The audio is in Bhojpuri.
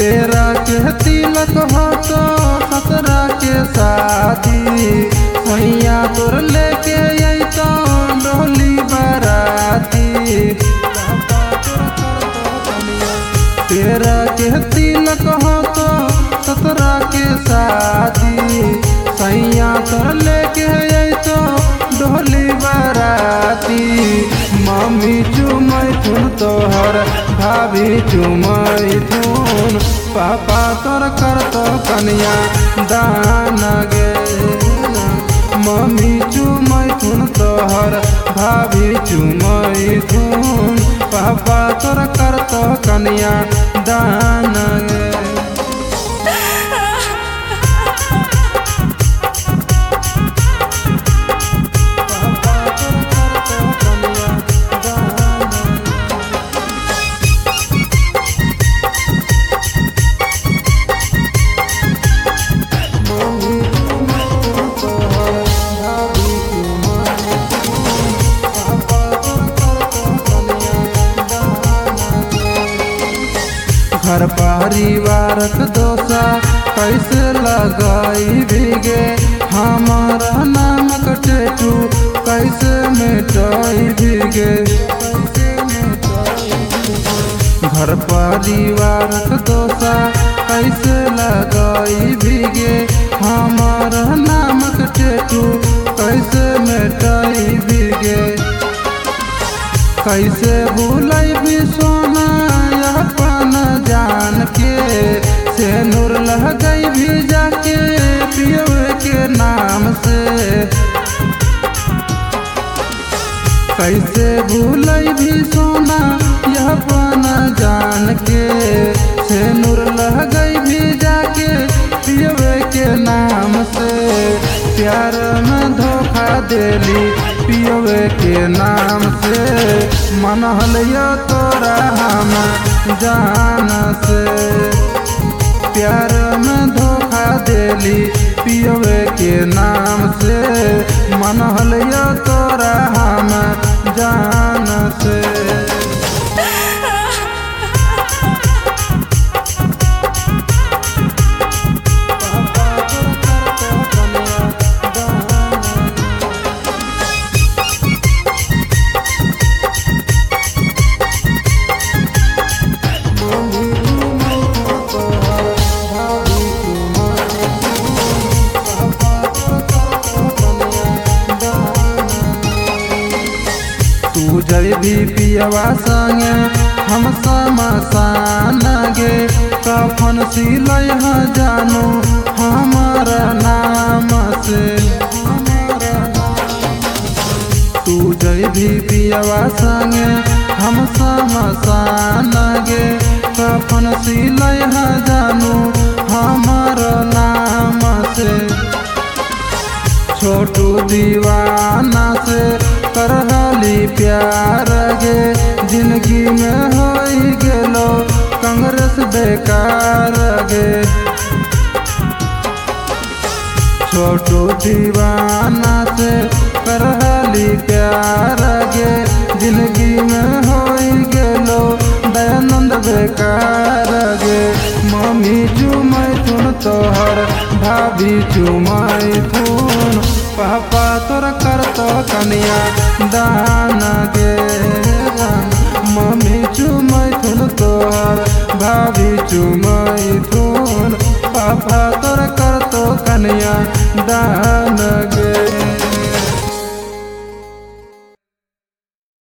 तेरा के तिलक हो तो 17 के शादी सैया तोर लेके अइतो डोली बाराती। तेरा के तिलक हो तो 17 के शादी सैया तोर लेके अइतो डोली बाराती। मम्मी चुमैथुन तोहर भाभी चुमैथुन पापा तोर करतो कन्या दान गे। मम्मी चुमैथुन तोहर भाभी चुमैथुन पापा तोर करतो कन्या दान गे। घर परिवारक दोसा कैसे लगाई भीगे हमारा नामक टेटू कैसे मिटाई भीगे। घर परिवारक दोसा कैसे लगाई भीगे हमारा नामक टेटू कैसे मिटाई भीगे। कैसे भूलै भी सोना अपन जान के से नूर लह गई भी जाके पियो के नाम से। कैसे भूलै भी सोना यह अपन जान के से नूर लह गई भी जाके पियो के नाम से। प्यार में धोखा देली पियो के नाम से मनहल तोरा हम जान से। प्यार में धोखा देली पियो के नाम से मनहल तोरा हम जान से। तू जैबी पियवा संगे हम समसान गे कफन सिलै जानू हमारा नाम से। तू जैबी पियवा संगे हम समसान गे कफन सिलै जानू हमारा नाम से। छोटू दीवाना से करहली प्यार गे जिंदगी में होई गेलो कांग्रेस बेकार गे। छोटू दीवाना से करहली प्यार गे जिंदगी में होई गेलो दयानंद बेकार गे। मम्मी चुमैथुन तोहर भाभी चुमैथुन पापा तोर करतो कन्या दान गे। मम्मी चुमैथुन तोहर भाभी चुमैथुन पापा तोर करतो कन्या दान।